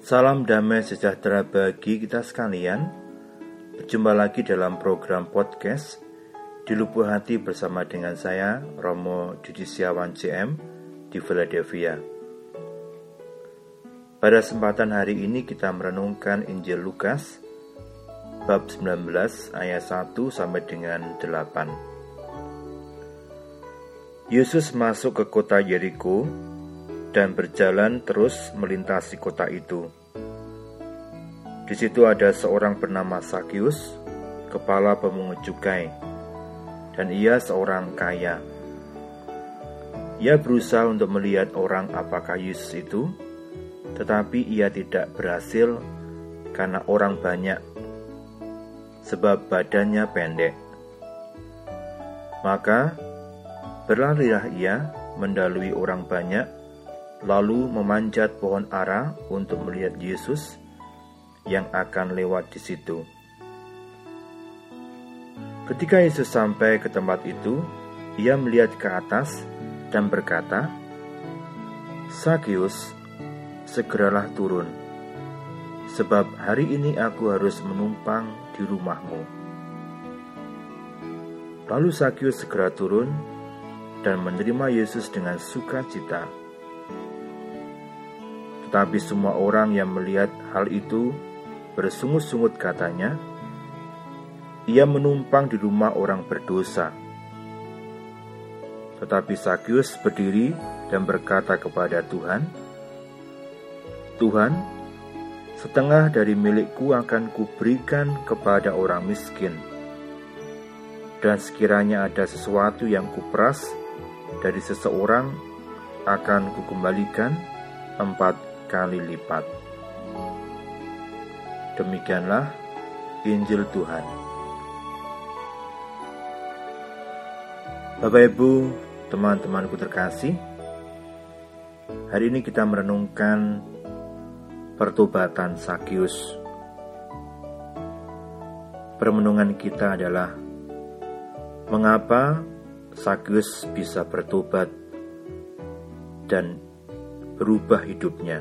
Salam damai sejahtera bagi kita sekalian. Berjumpa lagi dalam program podcast Di Lubuk Hati bersama dengan saya, Romo Judisiawan CM di Philadelphia. Pada kesempatan hari ini kita merenungkan Injil Lukas bab 19 ayat 1 sampai dengan 8. Yesus masuk ke kota Yeriko dan berjalan terus melintasi kota itu. Di situ ada seorang bernama Zakius, kepala pemungut cukai, dan ia seorang kaya. Ia berusaha untuk melihat orang apakah Yesus itu, tetapi ia tidak berhasil karena orang banyak, sebab badannya pendek. Maka berlarilah ia mendahului orang banyak, lalu memanjat pohon ara untuk melihat Yesus yang akan lewat di situ. Ketika Yesus sampai ke tempat itu, ia melihat ke atas dan berkata, "Zakius, segeralah turun, sebab hari ini aku harus menumpang di rumahmu." Lalu Zakius segera turun dan menerima Yesus dengan sukacita. Tetapi semua orang yang melihat hal itu bersungut-sungut katanya, "Ia menumpang di rumah orang berdosa." Tetapi Zakius berdiri dan berkata kepada Tuhan, "Tuhan, setengah dari milikku akan kuberikan kepada orang miskin. Dan sekiranya ada sesuatu yang kuperas dari seseorang, akan kukembalikan 4 kali lipat." Demikianlah Injil Tuhan. Bapak Ibu, teman-temanku terkasih, hari ini kita merenungkan pertobatan Zakius. Permenungan kita adalah mengapa Zakius bisa bertobat dan berubah hidupnya.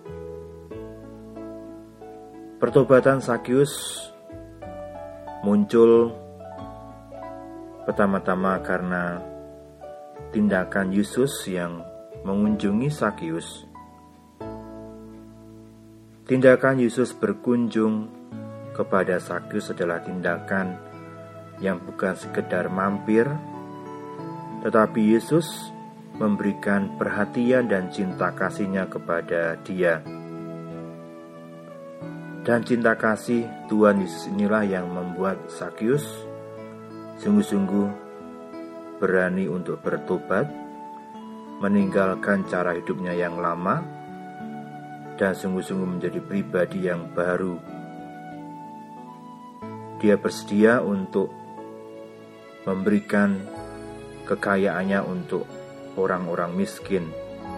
Pertobatan Zakius muncul pertama-tama karena tindakan Yesus yang mengunjungi Zakius. Tindakan Yesus berkunjung kepada Zakius adalah tindakan yang bukan sekedar mampir, tetapi Yesus memberikan perhatian dan cinta kasih-Nya kepada dia. Dan cinta kasih Tuhan Yesus inilah yang membuat Zakius sungguh-sungguh berani untuk bertobat, meninggalkan cara hidupnya yang lama, dan sungguh-sungguh menjadi pribadi yang baru. Dia bersedia untuk memberikan kekayaannya untuk orang-orang miskin.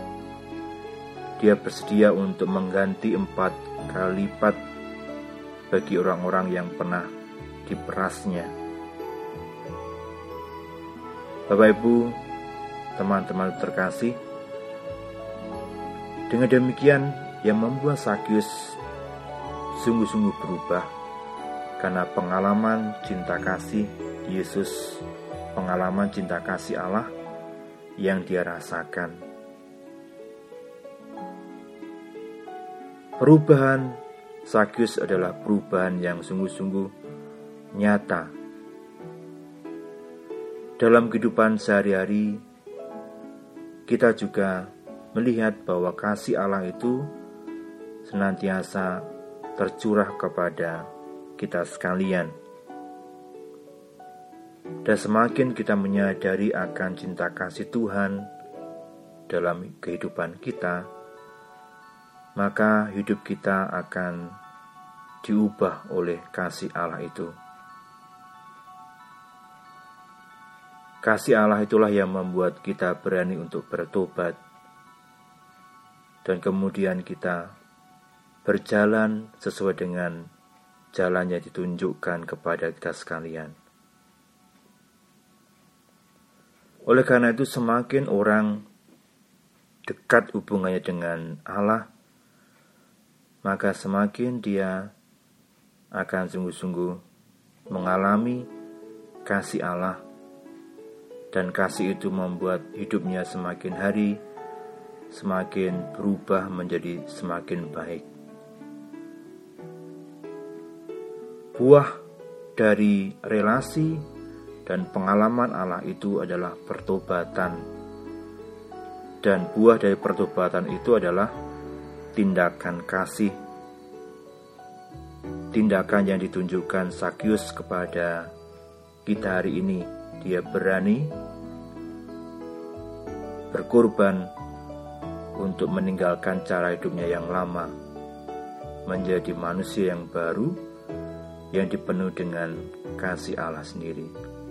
Dia bersedia untuk mengganti 4 kali lipat bagi orang-orang yang pernah diperasnya. Bapak Ibu, teman-teman terkasih, dengan demikian yang membuat Zakius sungguh-sungguh berubah karena pengalaman cinta kasih Yesus, pengalaman cinta kasih Allah yang dia rasakan. Perubahan Zakius adalah perubahan yang sungguh-sungguh nyata. Dalam kehidupan sehari-hari, kita juga melihat bahwa kasih Allah itu senantiasa tercurah kepada kita sekalian. Dan semakin kita menyadari akan cinta kasih Tuhan dalam kehidupan kita, maka hidup kita akan diubah oleh kasih Allah itu. Kasih Allah itulah yang membuat kita berani untuk bertobat, dan kemudian kita berjalan sesuai dengan jalan yang ditunjukkan kepada kita sekalian. Oleh karena itu, semakin orang dekat hubungannya dengan Allah, maka semakin dia akan sungguh-sungguh mengalami kasih Allah, dan kasih itu membuat hidupnya semakin hari semakin berubah menjadi semakin baik. Buah dari relasi dan pengalaman Allah itu adalah pertobatan, dan buah dari pertobatan itu adalah tindakan kasih. Tindakan yang ditunjukkan Sakyus kepada kita hari ini, dia berani berkorban untuk meninggalkan cara hidupnya yang lama, menjadi manusia yang baru, yang dipenuhi dengan kasih Allah sendiri.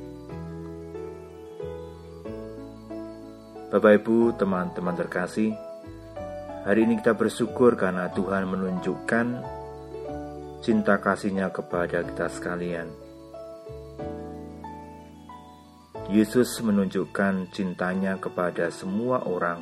Bapak Ibu, teman-teman terkasih, hari ini kita bersyukur karena Tuhan menunjukkan cinta kasih-Nya kepada kita sekalian. Yesus menunjukkan cintanya kepada semua orang.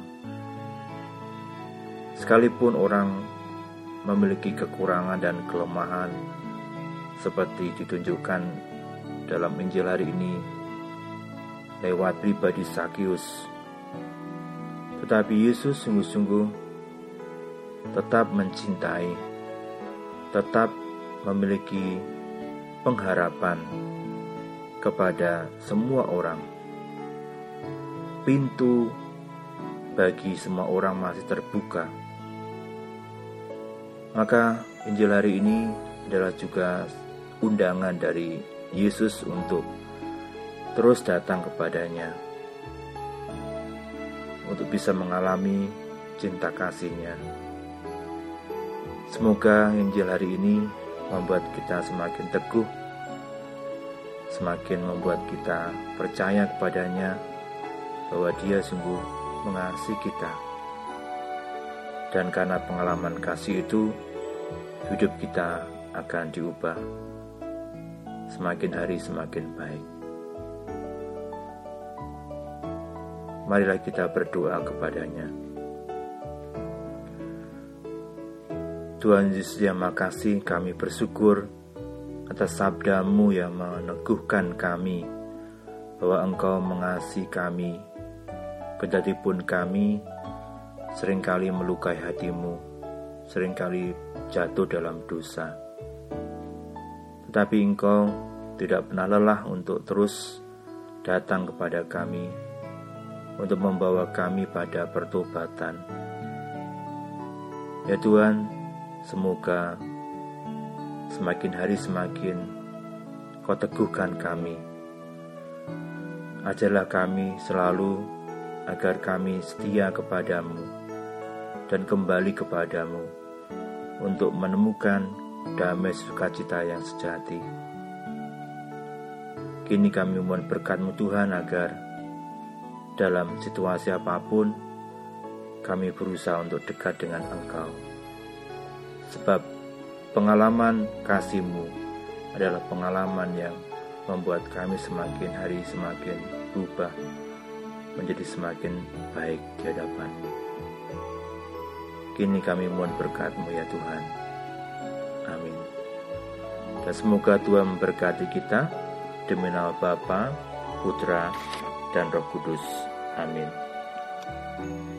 Sekalipun orang memiliki kekurangan dan kelemahan, seperti ditunjukkan dalam Injil hari ini lewat pribadi Sakyus, tetapi Yesus sungguh-sungguh tetap mencintai, tetap memiliki pengharapan kepada semua orang. Pintu bagi semua orang masih terbuka. Maka Injil hari ini adalah juga undangan dari Yesus untuk terus datang kepadanya, untuk bisa mengalami cinta kasih-Nya. Semoga Injil hari ini membuat kita semakin teguh, semakin membuat kita percaya kepadanya bahwa Dia sungguh mengasihi kita. Dan karena pengalaman kasih itu, hidup kita akan diubah semakin hari semakin baik. Marilah kita berdoa kepadanya. Tuhan Yesus yang makasih, kami bersyukur atas sabda-Mu yang meneguhkan kami bahwa Engkau mengasihi kami, kedatipun kami seringkali melukai hati-Mu, seringkali jatuh dalam dosa. Tetapi Engkau tidak pernah lelah untuk terus datang kepada kami, untuk membawa kami pada pertobatan. Ya Tuhan, semoga semakin hari semakin Kau teguhkan kami. Ajarlah kami selalu agar kami setia kepadamu dan kembali kepadamu untuk menemukan damai sukacita yang sejati. Kini kami mohon berkat-Mu Tuhan, agar dalam situasi apapun kami berusaha untuk dekat dengan Engkau. Sebab pengalaman kasih-Mu adalah pengalaman yang membuat kami semakin hari semakin berubah menjadi semakin baik di hadapan-Mu. Kini kami mohon berkat-Mu ya Tuhan. Amin. Dan semoga Tuhan memberkati kita demi nama Bapa, Putra, dan Roh Kudus. Amin.